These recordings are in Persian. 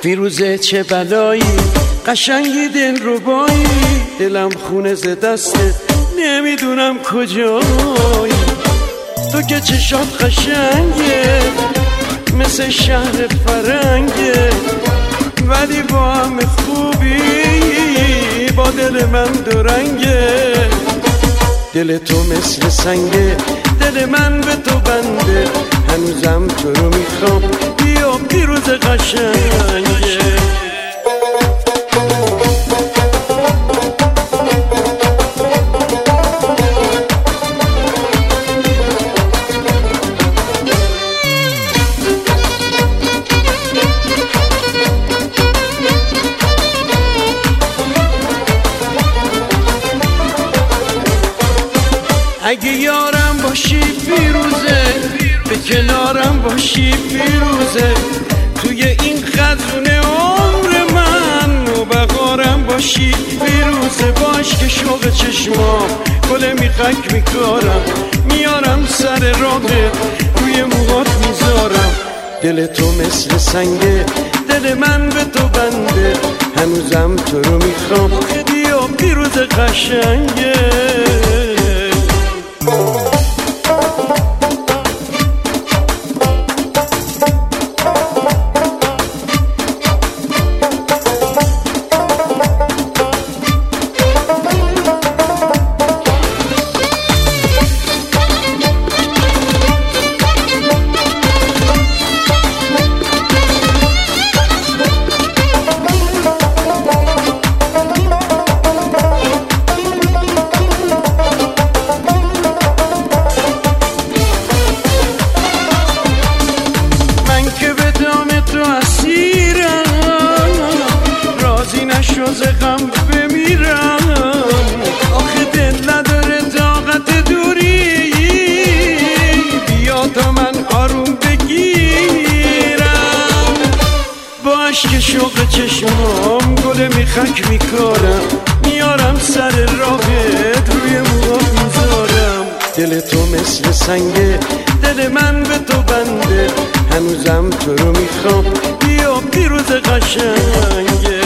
فیروزه چه بلایی، قشنگی دل ربایی، دلم خونه ز دستت نمیدونم کجایی. تو که چشات قشنگه مثل شهر فرنگه، ولی با هم خوبی با دل من دورنگه. دل تو مثل سنگه، دل من به تو بنده، هنوزم تو رو میخوام، بیا فیروز قشنگه. اگه یارم باشی فیروزه، به کنارم باشی فیروزه، توی این خزونه عمر من نوبهارم باشی فیروزه. باش که شوق چشمام گل میخک میکارم، میارم سر راهت روی موهات میذارم. دل تو مثل سنگه، دل من به تو بنده، هنوزم تو رو میخوام، بیا فیروز قشنگه. ز غم بمیرم، آخه دل نداره طاقت دوری، بیا تا من آروم بگیرم. با عشق شوق چشمام گل میخک میکارم، میارم سر راهت روی موهات میذارم. دل تو مثل سنگه، دل من به تو بنده، هنوزم تو رو میخوام، بیا فیروز قشنگه.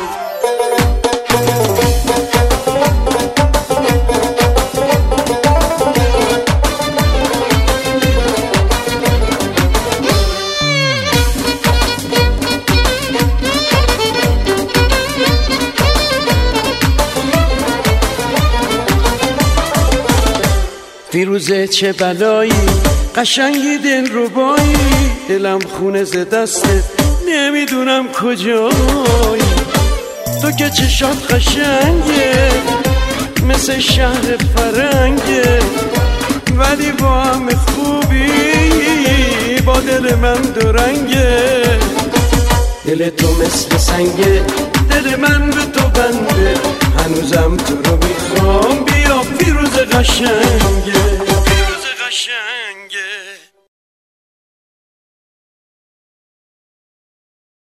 فیروزه چه بلایی، قشنگی دل ربایی، دلم خونه ز دستت نمیدونم کجایی. تو که چشات قشنگه مثل شهر فرنگه، ولی با هم خوبی با دل من دورنگه. دل تو مثل سنگه، دل من به تو بنده، هنوزم تو رو میخوام، بیا فیروز قشنگه. فیروز قشنگه.